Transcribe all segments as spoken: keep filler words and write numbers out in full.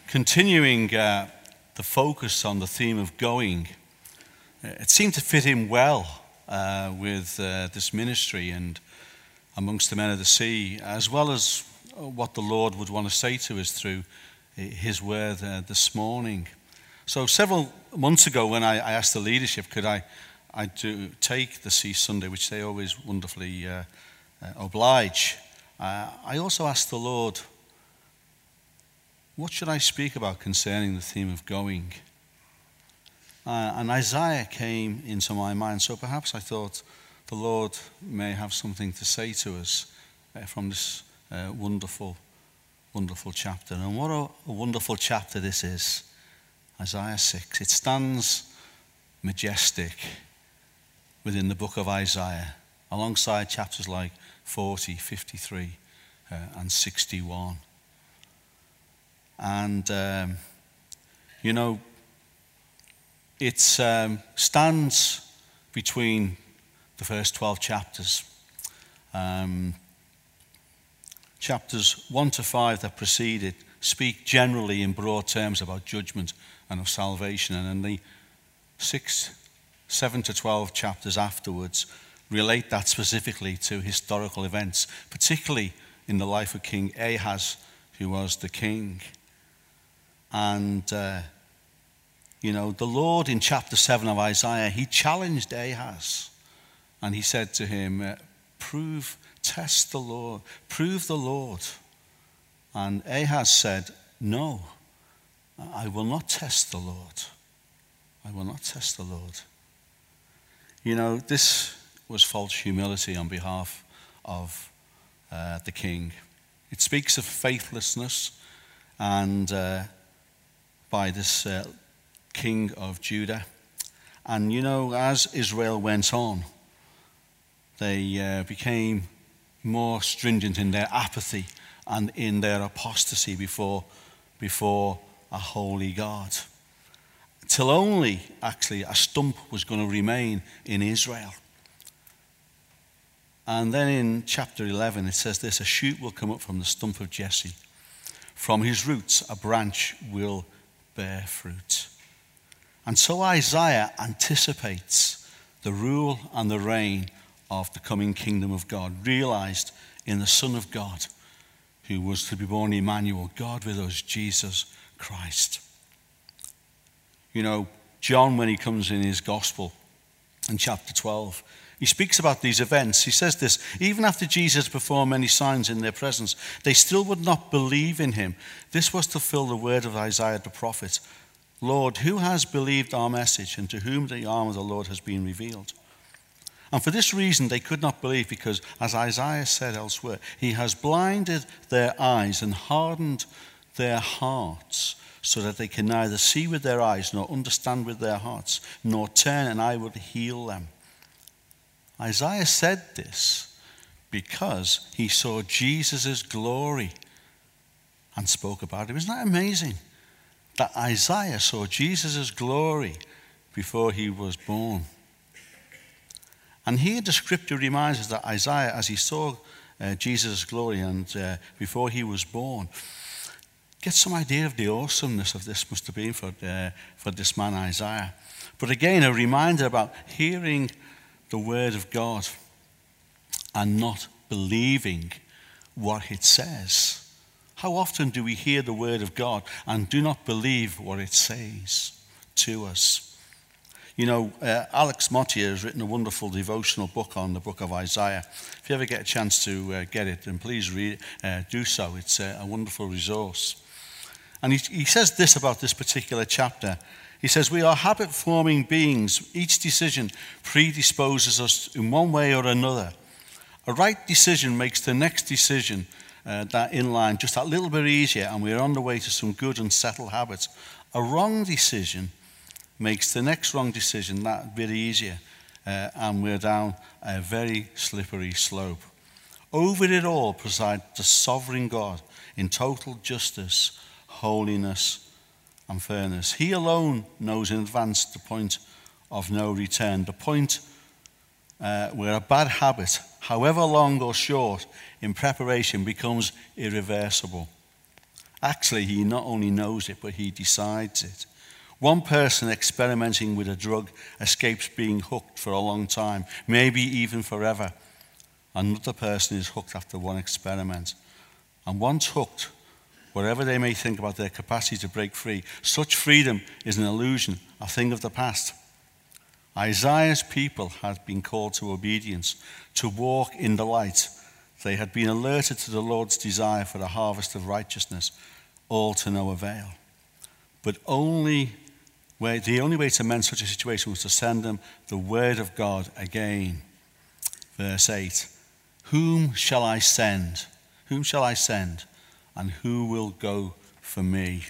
continuing uh, the focus on the theme of going, it seemed to fit in well uh, with uh, this ministry and amongst the men of the sea, as well as what the Lord would want to say to us through his word uh, this morning. So several months ago when I, I asked the leadership, could I, I do take the Sea Sunday, which they always wonderfully uh, uh, oblige, uh, I also asked the Lord, what should I speak about concerning the theme of going? Uh, and Isaiah came into my mind, so perhaps I thought the Lord may have something to say to us uh, from this uh, wonderful, wonderful chapter. And what a, a wonderful chapter this is, Isaiah six. It stands majestic within the book of Isaiah, alongside chapters like forty, fifty-three, uh, and sixty-one. And, um, you know, it um, stands between the first twelve chapters. Um, chapters one to five that precede it speak generally in broad terms about judgment and of salvation. And then the six, seven to twelve chapters afterwards relate that specifically to historical events, particularly in the life of King Ahaz, who was the king. And, uh, you know, the Lord in chapter seven of Isaiah, he challenged Ahaz. And he said to him, uh, prove, test the Lord, prove the Lord. And Ahaz said, no, I will not test the Lord. I will not test the Lord. You know, this was false humility on behalf of uh, the king. It speaks of faithlessness and uh, by this uh, king of Judah. And you know, as Israel went on, they uh, became more stringent in their apathy and in their apostasy before, before a holy God. Till only, actually, a stump was going to remain in Israel. And then in chapter eleven, it says this, a shoot will come up from the stump of Jesse. From his roots, a branch will bear fruit. And so Isaiah anticipates the rule and the reign of the coming kingdom of God, realized in the Son of God, who was to be born Emmanuel, God with us, Jesus Christ. You know, John, when he comes in his gospel in chapter twelve, he speaks about these events. He says this, even after Jesus performed many signs in their presence, they still would not believe in him. This was to fill the word of Isaiah the prophet. Lord, who has believed our message, and to whom the arm of the Lord has been revealed? And for this reason they could not believe, because, as Isaiah said elsewhere, he has blinded their eyes and hardened their hearts, so that they can neither see with their eyes, nor understand with their hearts, nor turn, and I will heal them. Isaiah said this because he saw Jesus' glory and spoke about it. Isn't that amazing? That Isaiah saw Jesus' glory before he was born. And here the scripture reminds us that Isaiah, as he saw uh, Jesus' glory and uh, before he was born, get some idea of the awesomeness of this must have been for, uh, for this man Isaiah. But again, a reminder about hearing the word of God and not believing what it says. How often do we hear the word of God and do not believe what it says to us? You know, uh, Alex Mottier has written a wonderful devotional book on the book of Isaiah. If you ever get a chance to uh, get it, then please read, uh, do so. It's a, a wonderful resource. And he, he says this about this particular chapter. He says, we are habit-forming beings. Each decision predisposes us in one way or another. A right decision makes the next decision uh, that in line just that little bit easier, and we're on the way to some good and settled habits. A wrong decision makes the next wrong decision that bit easier, uh, and we're down a very slippery slope. Over it all presides the sovereign God in total justice, holiness, and fairness. He alone knows in advance the point of no return, the point uh, where a bad habit, however long or short in preparation, becomes irreversible. Actually, he not only knows it, but he decides it. One person experimenting with a drug escapes being hooked for a long time, maybe even forever. Another person is hooked after one experiment. And once hooked, whatever they may think about their capacity to break free, such freedom is an illusion, a thing of the past. Isaiah's people had been called to obedience, to walk in the light. They had been alerted to the Lord's desire for a harvest of righteousness, all to no avail. But only way, the only way to mend such a situation was to send them the word of God again. Verse eight, whom shall I send? Whom shall I send? And who will go for me?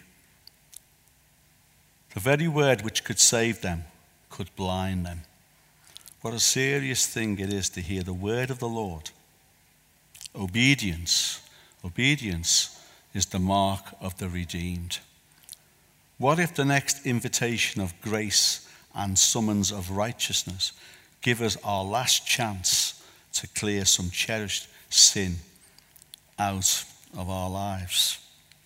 The very word which could save them could blind them. What a serious thing it is to hear the word of the Lord. Obedience, obedience is the mark of the redeemed. What if the next invitation of grace and summons of righteousness give us our last chance to clear some cherished sin out of our lives?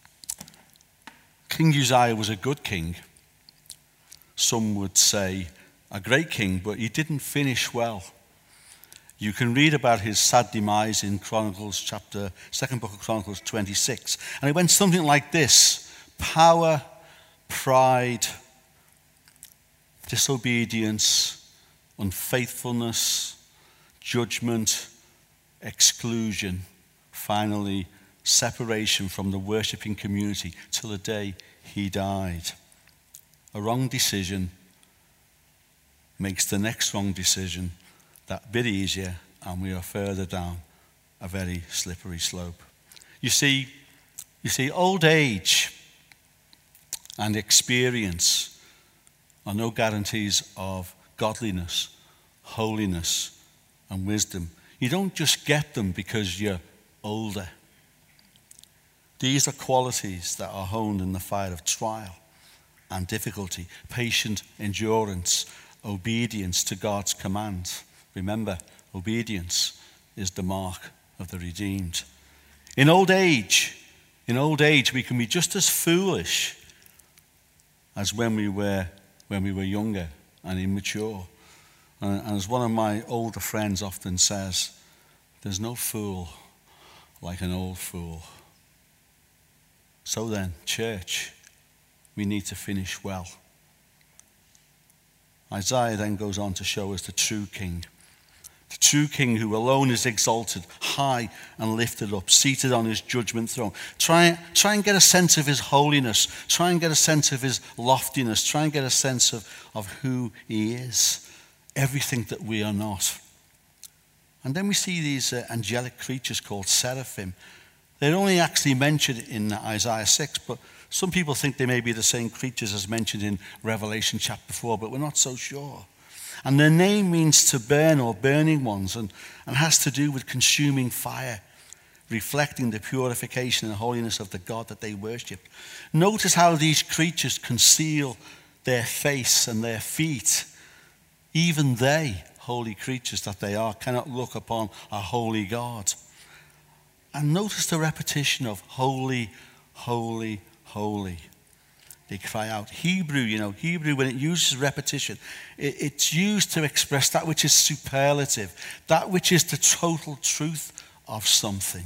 King Uzziah was a good king. Some would say a great king, but he didn't finish well. You can read about his sad demise in Chronicles chapter, second book of Chronicles twenty-six. And it went something like this: power, pride, disobedience, unfaithfulness, judgment, exclusion, finally separation from the worshipping community till the day he died. A wrong decision makes the next wrong decision that bit easier, and we are further down a very slippery slope. You see, you see, old age and experience are no guarantees of godliness, holiness, and wisdom. You don't just get them because you're older. These are qualities that are honed in the fire of trial and difficulty, patient endurance, obedience to God's commands. Remember, obedience is the mark of the redeemed. In old age, in old age, we can be just as foolish as when we were when we were younger and immature. And, and as one of my older friends often says, there's no fool like an old fool. So then, church, we need to finish well. Isaiah then goes on to show us the true king. The true king who alone is exalted, high and lifted up, seated on his judgment throne. Try, try and get a sense of his holiness. Try and get a sense of his loftiness. Try and get a sense of, of who he is. Everything that we are not. And then we see these uh, angelic creatures called seraphim. They're only actually mentioned in Isaiah six, but some people think they may be the same creatures as mentioned in Revelation chapter four, but we're not so sure. And their name means to burn or burning ones, and, and has to do with consuming fire, reflecting the purification and holiness of the God that they worshipped. Notice how these creatures conceal their face and their feet. Even they, holy creatures that they are, cannot look upon a holy God. And notice the repetition of holy, holy, holy. They cry out. Hebrew, you know, Hebrew, when it uses repetition, it, it's used to express that which is superlative, that which is the total truth of something.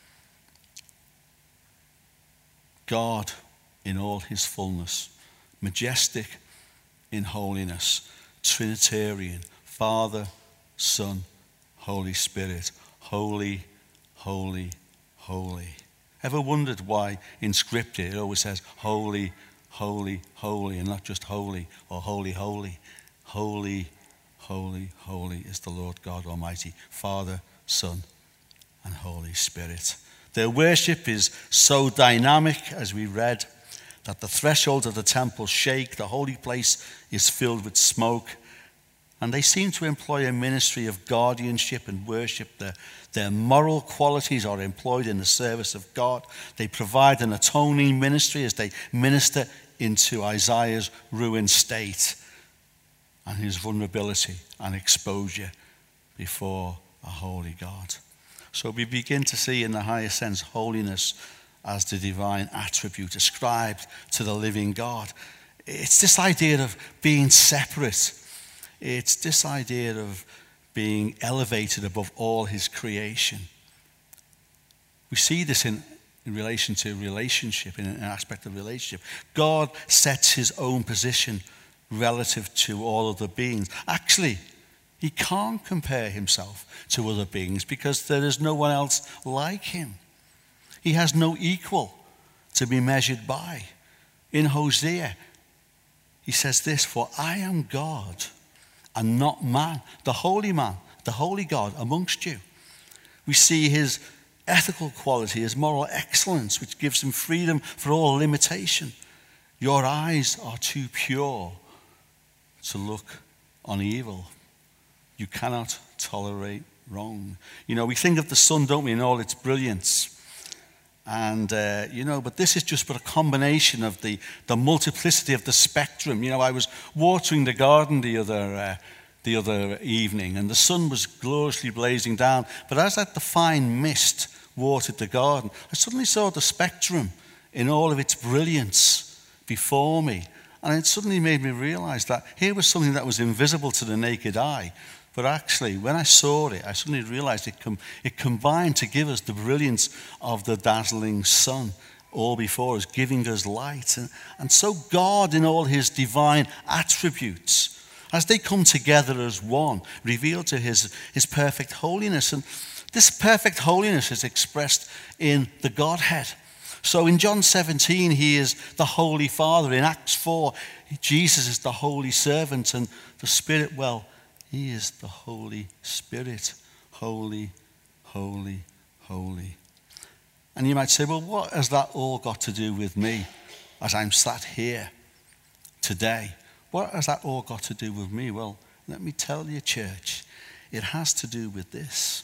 God in all his fullness, majestic in holiness, Trinitarian, Father, Son, Holy Spirit, holy, holy, holy. Ever wondered why in Scripture it always says holy, holy, holy, and not just holy or holy, holy. Holy, holy, holy is the Lord God Almighty, Father, Son, and Holy Spirit. Their worship is so dynamic, as we read, that the thresholds of the temple shake, the holy place is filled with smoke, and they seem to employ a ministry of guardianship and worship. Their, their moral qualities are employed in the service of God. They provide an atoning ministry as they minister into Isaiah's ruined state and his vulnerability and exposure before a holy God. So we begin to see in the higher sense holiness as the divine attribute ascribed to the living God. It's this idea of being separate. It's this idea of being elevated above all his creation. We see this in, in relation to relationship, in an aspect of relationship. God sets his own position relative to all other beings. Actually, he can't compare himself to other beings because there is no one else like him. He has no equal to be measured by. In Hosea, he says this, "For I am God and not man, the holy man, the holy God amongst you." We see his ethical quality, his moral excellence, which gives him freedom for all limitation. Your eyes are too pure to look on evil. You cannot tolerate wrong. You know, we think of the sun, don't we, in all its brilliance. And, uh, you know, but this is just but a combination of the, the multiplicity of the spectrum. You know, I was watering the garden the other, uh, the other evening, and the sun was gloriously blazing down. But as that the fine mist watered the garden, I suddenly saw the spectrum in all of its brilliance before me. And it suddenly made me realize that here was something that was invisible to the naked eye. But actually, when I saw it, I suddenly realized it, com- it combined to give us the brilliance of the dazzling sun all before us, giving us light. And, and so God, in all his divine attributes, as they come together as one, reveal to his, his perfect holiness. And this perfect holiness is expressed in the Godhead. So in John seventeen, he is the Holy Father. In Acts four, Jesus is the Holy Servant. And the Spirit, well, he is the Holy Spirit. Holy, holy, holy. And you might say, well, what has that all got to do with me as I'm sat here today? What has that all got to do with me? Well, let me tell you, church, it has to do with this.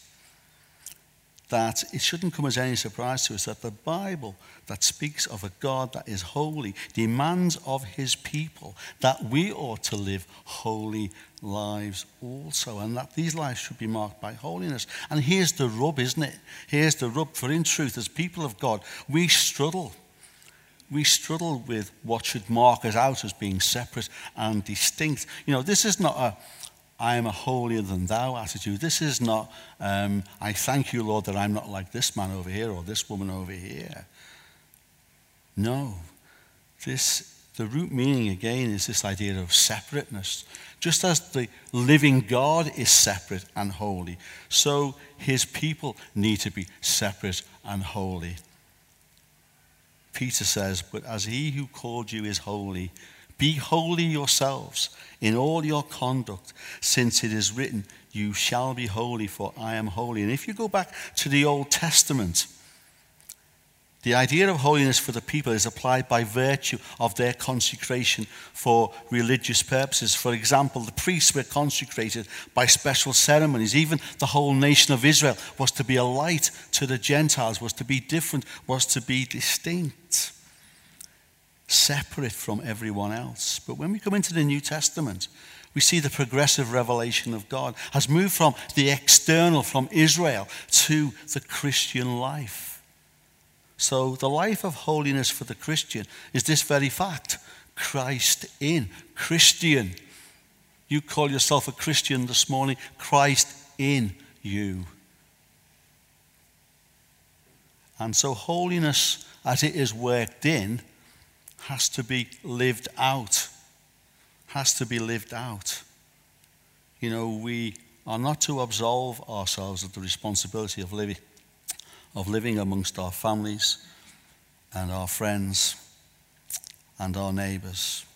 That it shouldn't come as any surprise to us that the Bible that speaks of a God that is holy demands of his people that we ought to live holy lives also, and that these lives should be marked by holiness. And here's the rub, isn't it? Here's the rub, for in truth, as people of God, we struggle. We struggle with what should mark us out as being separate and distinct. You know, this is not a I am a holier than thou attitude. This is not, um, I thank you, Lord, that I'm not like this man over here or this woman over here. No. This, the root meaning again is this idea of separateness. Just as the living God is separate and holy, so his people need to be separate and holy. Peter says, "But as he who called you is holy, be holy yourselves in all your conduct, since it is written, you shall be holy, for I am holy." And if you go back to the Old Testament, the idea of holiness for the people is applied by virtue of their consecration for religious purposes. For example, the priests were consecrated by special ceremonies. Even the whole nation of Israel was to be a light to the Gentiles, was to be different, was to be distinct, separate from everyone else. But when we come into the New Testament, we see the progressive revelation of God has moved from the external, from Israel, to the Christian life. So the life of holiness for the Christian is this very fact: Christ in. Christian. You call yourself a Christian this morning, Christ in you. And so holiness, as it is worked in, has to be lived out. Has to be lived out. You know, we are not to absolve ourselves of the responsibility of living, of living amongst our families and our friends and our neighbours.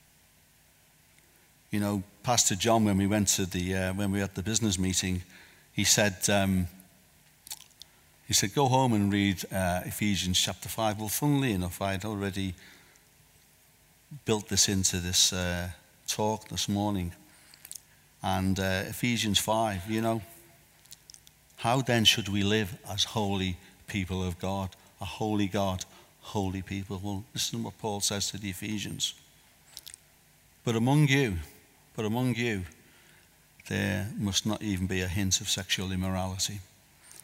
You know, Pastor John, when we went to the uh, when we were at the business meeting, he said um, he said go home and read uh, Ephesians chapter five. Well, funnily enough, I had already built this into this uh, talk this morning. And uh, Ephesians five, you know, how then should we live as holy people of God? A holy God, holy people. Well, listen to what Paul says to the Ephesians. But among you, but among you, there must not even be a hint of sexual immorality,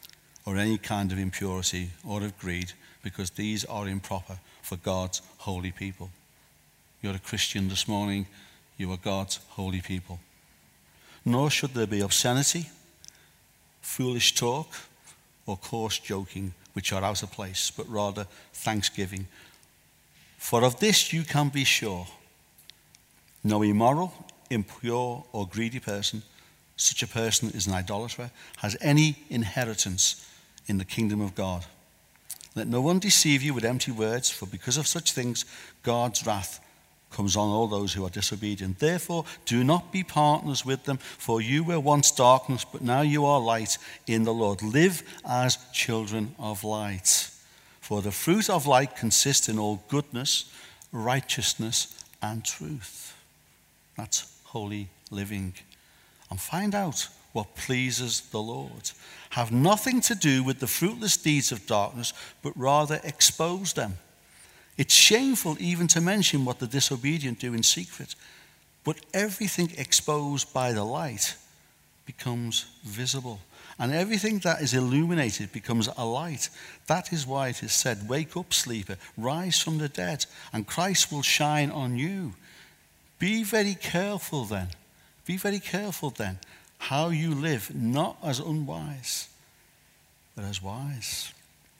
or any kind of impurity or of greed, because these are improper for God's holy people. You're a Christian this morning. You are God's holy people. Nor should there be obscenity, foolish talk, or coarse joking, which are out of place, but rather thanksgiving. For of this you can be sure. No immoral, impure, or greedy person, such a person is an idolater, has any inheritance in the kingdom of God. Let no one deceive you with empty words, for because of such things God's wrath comes on all those who are disobedient. Therefore, do not be partners with them, for you were once darkness, but now you are light in the Lord. Live as children of light. For the fruit of light consists in all goodness, righteousness, and truth. That's holy living. And find out what pleases the Lord. Have nothing to do with the fruitless deeds of darkness, but rather expose them. It's shameful even to mention what the disobedient do in secret, but everything exposed by the light becomes visible, and everything that is illuminated becomes a light. That is why it is said, "Wake up, sleeper, rise from the dead, and Christ will shine on you." Be very careful then, be very careful then how you live, not as unwise, but as wise.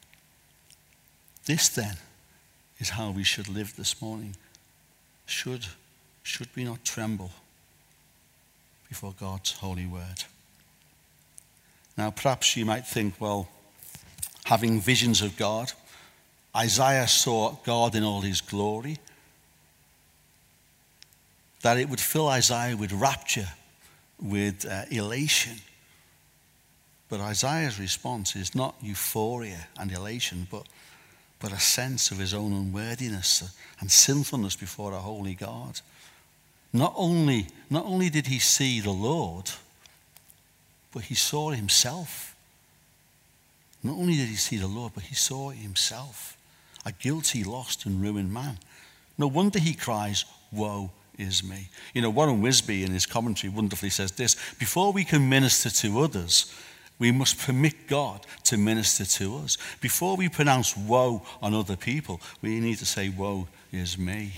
This then is how we should live this morning. Should, should we not tremble before God's holy word? Now, perhaps you might think, well, having visions of God, Isaiah saw God in all his glory, that it would fill Isaiah with rapture, with uh, elation. But Isaiah's response is not euphoria and elation, but but a sense of his own unworthiness and sinfulness before a holy God. Not only, not only did he see the Lord, but he saw himself. Not only did he see the Lord, but he saw himself, a guilty, lost, and ruined man. No wonder he cries, "Woe is me." You know, Warren Wisby in his commentary wonderfully says this: before we can minister to others, we must permit God to minister to us. Before we pronounce woe on other people, we need to say, "Woe is me."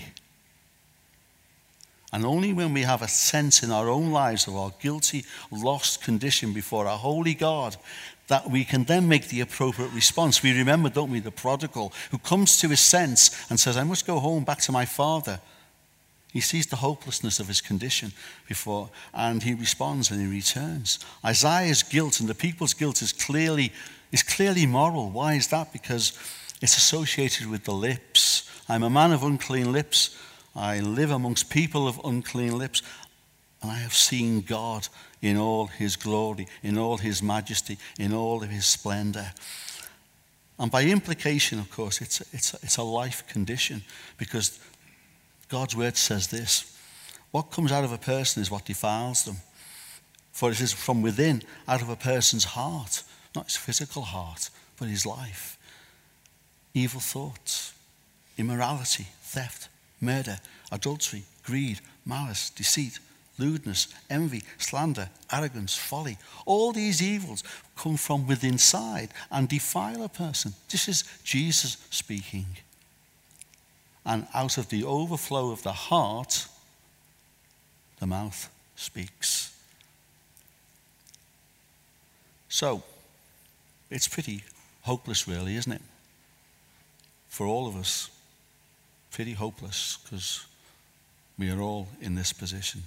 And only when we have a sense in our own lives of our guilty, lost condition before a holy God, that we can then make the appropriate response. We remember, don't we, the prodigal who comes to his sense and says, "I must go home back to my father." He sees the hopelessness of his condition before, and he responds and he returns. Isaiah's guilt and the people's guilt is clearly, is clearly moral. Why is that? Because it's associated with the lips. I'm a man of unclean lips. I live amongst people of unclean lips. And I have seen God in all his glory, in all his majesty, in all of his splendor. And by implication, of course, it's, it's, it's a life condition, because God's word says this: what comes out of a person is what defiles them. For it is from within, out of a person's heart, not his physical heart, but his life. Evil thoughts, immorality, theft, murder, adultery, greed, malice, deceit, lewdness, envy, slander, arrogance, folly. All these evils come from within inside and defile a person. This is Jesus speaking. And out of the overflow of the heart, the mouth speaks. So, it's pretty hopeless, really, isn't it? For all of us, pretty hopeless, because we are all in this position.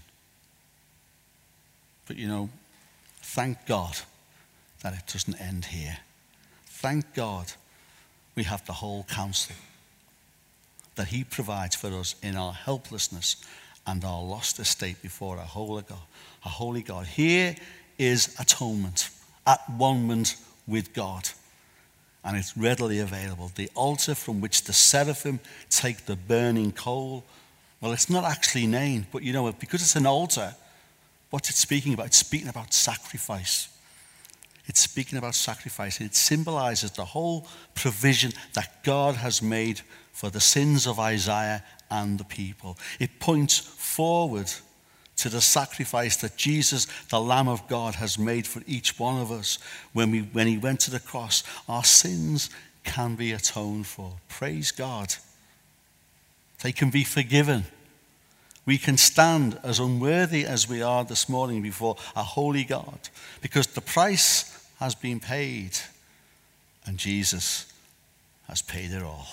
But you know, thank God that it doesn't end here. Thank God we have the whole counsel that he provides for us in our helplessness and our lost estate before a holy God. A holy God. Here is atonement, at one with God, and it's readily available. The altar from which the seraphim take the burning coal. Well, it's not actually named, but you know, because it's an altar, what's it speaking about? It's speaking about sacrifice. It's speaking about sacrifice. It symbolizes the whole provision that God has made for the sins of Isaiah and the people. It points forward to the sacrifice that Jesus, the Lamb of God, has made for each one of us when, we, when he went to the cross. Our sins can be atoned for. Praise God. They can be forgiven. We can stand as unworthy as we are this morning before a holy God because the price has been paid and Jesus has paid it all.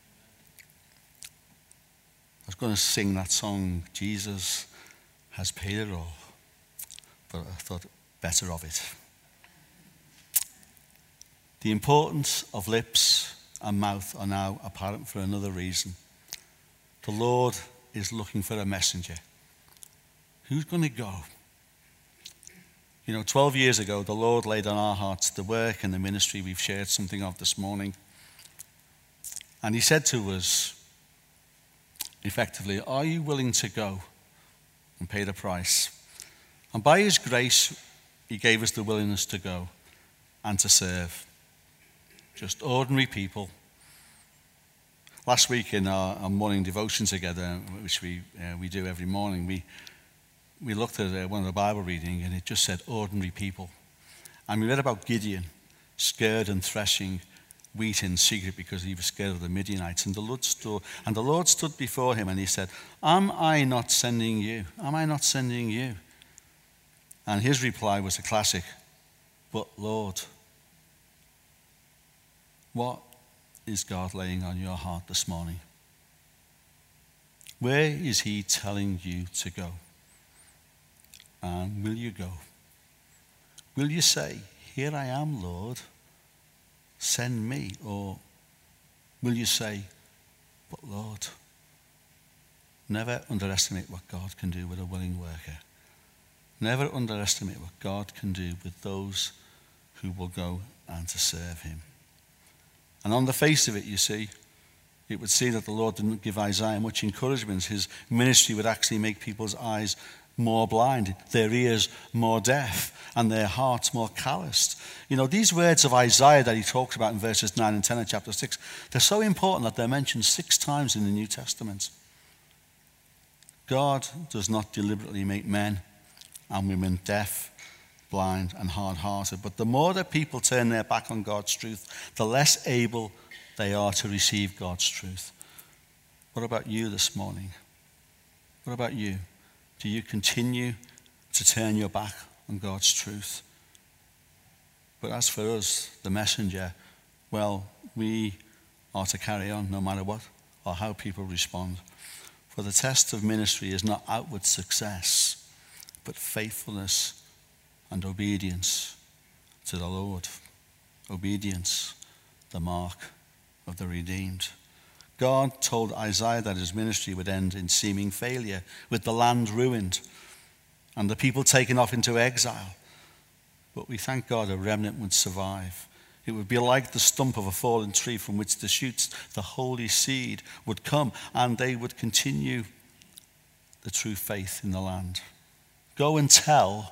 I was going to sing that song, Jesus has paid it all, but I thought better of it. The importance of lips and mouth are now apparent for another reason. The Lord is looking for a messenger. Who's going to go? You know, twelve years ago, the Lord laid on our hearts the work and the ministry we've shared something of this morning. And he said to us, effectively, are you willing to go and pay the price? And by his grace, he gave us the willingness to go and to serve. Just ordinary people. Last week in our, our morning devotion together, which we uh, we do every morning, we we looked at uh, one of the Bible reading and it just said ordinary people. And we read about Gideon, scared and threshing wheat in secret because he was scared of the Midianites. And the Lord stood, and the Lord stood before him and he said, am I not sending you? Am I not sending you? And his reply was a classic, but Lord, what is God laying on your heart this morning? Where is he telling you to go? And will you go? Will you say, here I am, Lord, send me? Or will you say, but Lord, never underestimate what God can do with a willing worker. Never underestimate what God can do with those who will go and to serve him. And on the face of it, you see, it would seem that the Lord didn't give Isaiah much encouragement. His ministry would actually make people's eyes more blind, their ears more deaf, and their hearts more calloused. You know, these words of Isaiah that he talks about in verses nine and ten of chapter six, they're so important that they're mentioned six times in the New Testament. God does not deliberately make men and women deaf, blind, and hard-hearted. But the more that people turn their back on God's truth, the less able they are to receive God's truth. What about you this morning? What about you? Do you continue to turn your back on God's truth? But as for us, the messenger, well, we are to carry on no matter what or how people respond. For the test of ministry is not outward success, but faithfulness and obedience to the Lord. Obedience, the mark of the redeemed. God told Isaiah that his ministry would end in seeming failure, with the land ruined and the people taken off into exile. But we thank God a remnant would survive. It would be like the stump of a fallen tree from which the shoots, the holy seed, would come, and they would continue the true faith in the land. Go and tell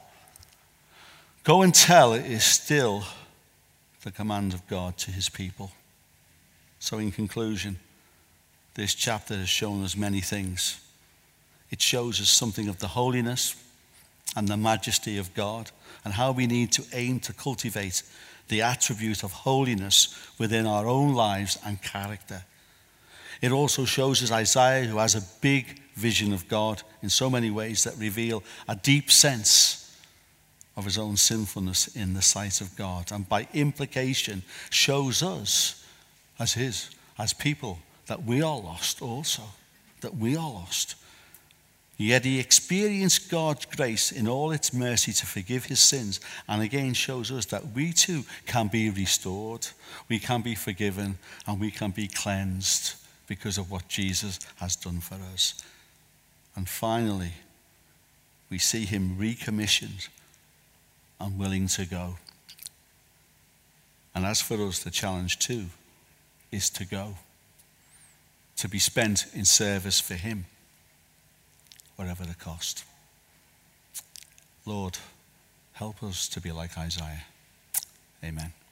Go and tell is still the command of God to his people. So in conclusion, this chapter has shown us many things. It shows us something of the holiness and the majesty of God and how we need to aim to cultivate the attribute of holiness within our own lives and character. It also shows us Isaiah, who has a big vision of God in so many ways that reveal a deep sense of his own sinfulness in the sight of God, and by implication shows us as his, as people, that we are lost also, that we are lost. Yet he experienced God's grace in all its mercy to forgive his sins, and again shows us that we too can be restored, we can be forgiven, and we can be cleansed because of what Jesus has done for us. And finally, we see him recommissioned and willing to go. And as for us, the challenge too is to go, to be spent in service for him, whatever the cost. Lord, help us to be like Isaiah. Amen.